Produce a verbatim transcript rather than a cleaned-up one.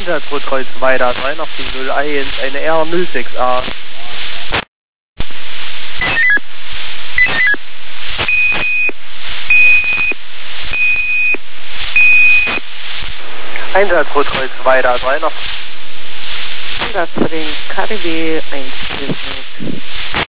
Einsatz Rotkreuz weiter, drei nach die null eins, eine R null sechs A. Einsatz Rotkreuz weiter, drei nach. Einsatz für den K D W eins.